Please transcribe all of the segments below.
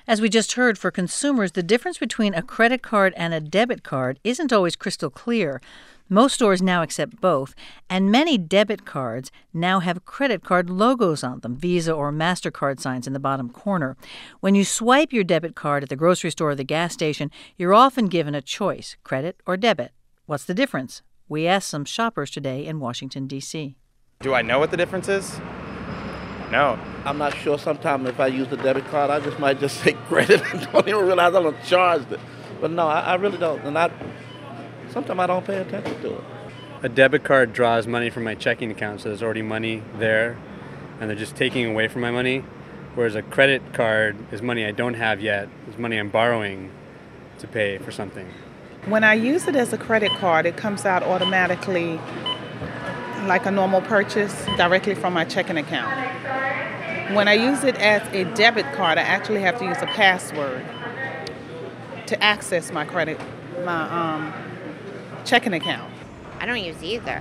As we just heard, for consumers, the difference between a credit card and a debit card isn't always crystal clear. Most stores now accept both, and many debit cards now have credit card logos on them, Visa or MasterCard signs in the bottom corner. When you swipe your debit card at the grocery store or the gas station, you're often given a choice, credit or debit. What's the difference? We asked some shoppers today in Washington, D.C. Do I know what the difference is? No. I'm not sure. Sometimes if I use the debit card, I might just say credit and don't even realize I'm charged it. But no, I really don't. And sometimes I don't pay attention to it. A debit card draws money from my checking account, so there's already money there, and they're just taking away from my money. Whereas a credit card is money I don't have yet. It's money I'm borrowing to pay for something. When I use it as a credit card, it comes out automatically like a normal purchase directly from my checking account. When I use it as a debit card, I actually have to use a password to access my checking account. I don't use either.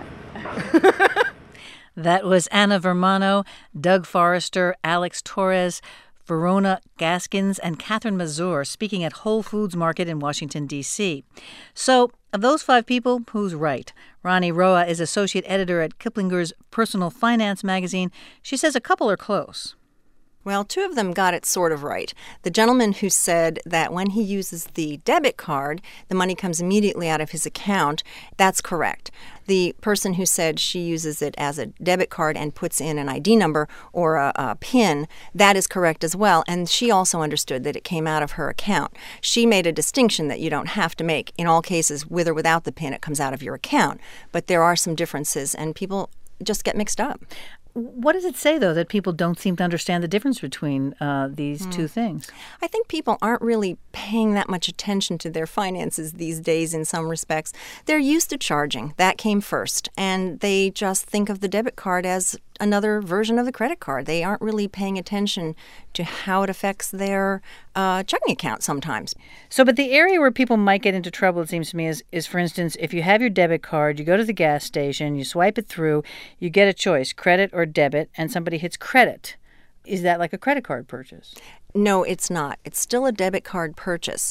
That was Anna Vermano, Doug Forrester, Alex Torres, Verona Gaskins, and Catherine Mazur speaking at Whole Foods Market in Washington, D.C. So, of those five people, who's right? Rani Roa is associate editor at Kiplinger's Personal Finance magazine. She says a couple are close. Well, two of them got it sort of right. The gentleman who said that when he uses the debit card, the money comes immediately out of his account, that's correct. The person who said she uses it as a debit card and puts in an ID number or a PIN, that is correct as well. And she also understood that it came out of her account. She made a distinction that you don't have to make. In all cases, with or without the PIN, it comes out of your account. But there are some differences, and people just get mixed up. What does it say, though, that people don't seem to understand the difference between these two things? I think people aren't really paying that much attention to their finances these days in some respects. They're used to charging. That came first. And they just think of the debit card as another version of the credit card. They aren't really paying attention to how it affects their checking account sometimes. So, but the area where people might get into trouble, it seems to me, is, for instance, if you have your debit card, you go to the gas station, you swipe it through, you get a choice, credit or debit, and somebody hits credit. Is that like a credit card purchase? No, it's not. It's still a debit card purchase.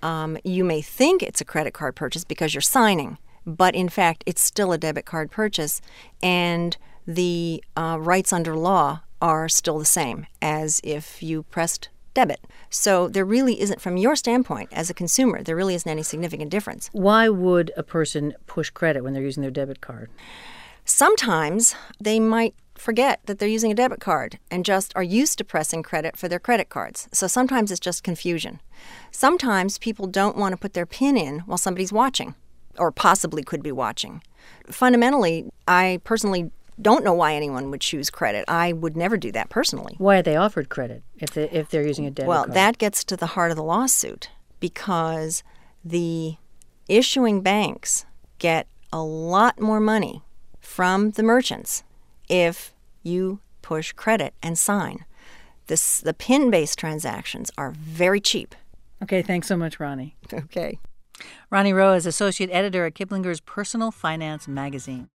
You may think it's a credit card purchase because you're signing, but in fact, it's still a debit card purchase, and the rights under law are still the same as if you pressed debit. So there really isn't, from your standpoint as a consumer, there really isn't any significant difference. Why would a person push credit when they're using their debit card? Sometimes they might forget that they're using a debit card and just are used to pressing credit for their credit cards. So sometimes it's just confusion. Sometimes people don't want to put their PIN in while somebody's watching or possibly could be watching. Fundamentally, I personally don't know why anyone would choose credit. I would never do that personally. Why are they offered credit if they're using a debit card? Well, that gets to the heart of the lawsuit because the issuing banks get a lot more money from the merchants if you push credit and sign. The PIN-based transactions are very cheap. Okay, thanks so much, Rani. Okay. Rani Roa is associate editor at Kiplinger's Personal Finance magazine.